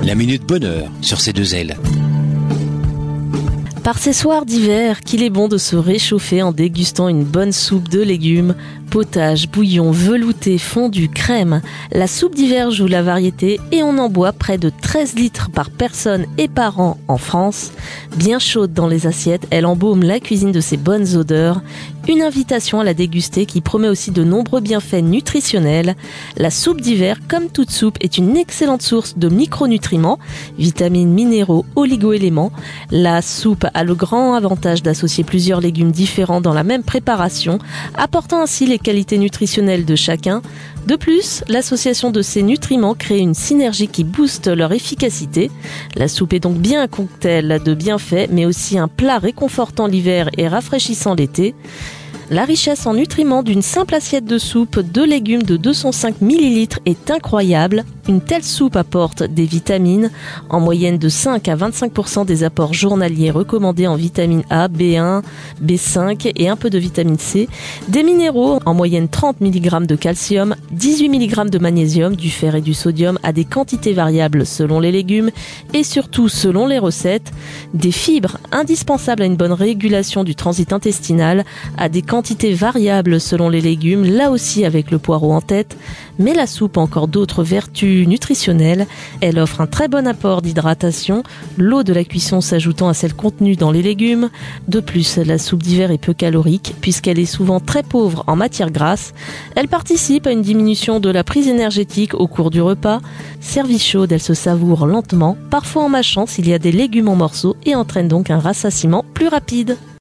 La Minute Bonheur sur ces deux ailes. Par ces soirs d'hiver, qu'il est bon de se réchauffer en dégustant une bonne soupe de légumes, potage, bouillon, velouté, fondu, crème. La soupe d'hiver joue la variété et on en boit près de 13 litres par personne et par an en France. Bien chaude dans les assiettes, elle embaume la cuisine de ses bonnes odeurs. Une invitation à la déguster qui promet aussi de nombreux bienfaits nutritionnels. La soupe d'hiver, comme toute soupe, est une excellente source de micronutriments, vitamines, minéraux, oligo-éléments. La soupe a le grand avantage d'associer plusieurs légumes différents dans la même préparation, apportant ainsi les qualités nutritionnelles de chacun. De plus, l'association de ces nutriments crée une synergie qui booste leur efficacité. La soupe est donc bien un cocktail de bienfaits, mais aussi un plat réconfortant l'hiver et rafraîchissant l'été. La richesse en nutriments d'une simple assiette de soupe de légumes de 205 ml est incroyable. Une telle soupe apporte des vitamines, en moyenne de 5 à 25% des apports journaliers recommandés en vitamine A, B1, B5 et un peu de vitamine C, des minéraux, en moyenne 30 mg de calcium, 18 mg de magnésium, du fer et du sodium à des quantités variables selon les légumes et surtout selon les recettes, des fibres indispensables à une bonne régulation du transit intestinal, à des quantités variables selon les légumes, là aussi avec le poireau en tête, mais la soupe a encore d'autres vertus nutritionnelles. Elle offre un très bon apport d'hydratation, l'eau de la cuisson s'ajoutant à celle contenue dans les légumes. De plus, la soupe d'hiver est peu calorique puisqu'elle est souvent très pauvre en matières grasses. Elle participe à une diminution de la prise énergétique au cours du repas. Servie chaude, elle se savoure lentement, parfois en mâchant s'il y a des légumes en morceaux et entraîne donc un rassasiement plus rapide.